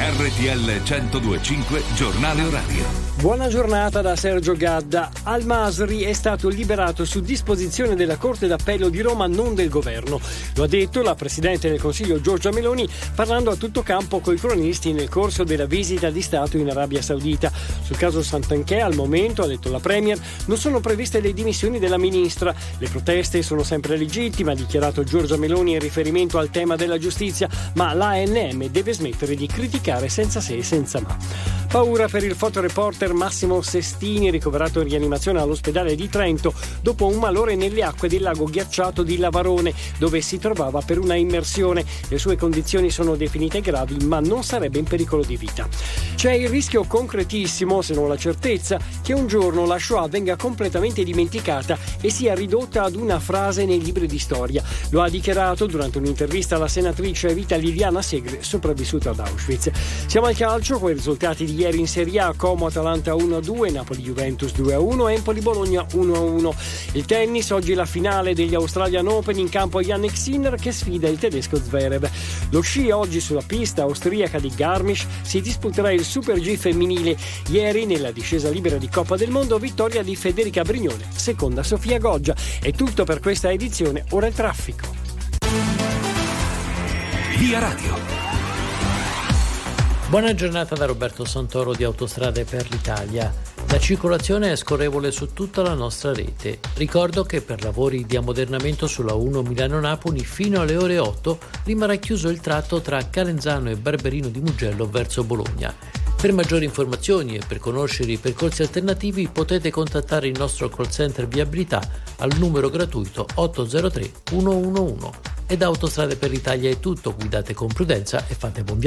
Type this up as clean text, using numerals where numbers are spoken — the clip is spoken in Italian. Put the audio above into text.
RTL 102.5 Giornale Orario. Buona giornata da Sergio Gadda. Al-Masri è stato liberato su disposizione della Corte d'Appello di Roma, non del governo. Lo ha detto la Presidente del Consiglio Giorgia Meloni parlando a tutto campo coi cronisti nel corso della visita di Stato in Arabia Saudita. Sul caso Santanchè al momento, ha detto la Premier, non sono previste le dimissioni della ministra. Le proteste sono sempre legittime, ha dichiarato Giorgia Meloni in riferimento al tema della giustizia, ma l'ANM deve smettere di criticare senza se e senza ma. Paura per il fotoreporter Massimo Sestini, ricoverato in rianimazione all'ospedale di Trento dopo un malore nelle acque del lago ghiacciato di Lavarone, dove si trovava per una immersione. Le sue condizioni sono definite gravi, ma non sarebbe in pericolo di vita. C'è il rischio concretissimo, se non la certezza, che un giorno la Shoah venga completamente dimenticata e sia ridotta ad una frase nei libri di storia. Lo ha dichiarato durante un'intervista alla senatrice a vita Liliana Segre, sopravvissuta ad Auschwitz. Siamo al calcio con i risultati di ieri in Serie A: Como-Atalanta 1-2, Napoli-Juventus 2-1, Empoli-Bologna 1-1. Il tennis, oggi la finale degli Australian Open, in campo Jannik Sinner che sfida il tedesco Zverev. Lo sci, oggi sulla pista austriaca di Garmisch si disputerà il Super G femminile. Ieri nella discesa libera di Coppa del Mondo, vittoria di Federica Brignone, seconda Sofia Goggia. È tutto per questa edizione, ora il traffico. Via Radio. Buona giornata da Roberto Santoro di Autostrade per l'Italia. La circolazione è scorrevole su tutta la nostra rete. Ricordo che per lavori di ammodernamento sulla 1 Milano-Napoli fino alle ore 8 rimarrà chiuso il tratto tra Calenzano e Barberino di Mugello verso Bologna. Per maggiori informazioni e per conoscere i percorsi alternativi potete contattare il nostro call center viabilità al numero gratuito 803 111. E da Autostrade per l'Italia è tutto, guidate con prudenza e fate buon viaggio.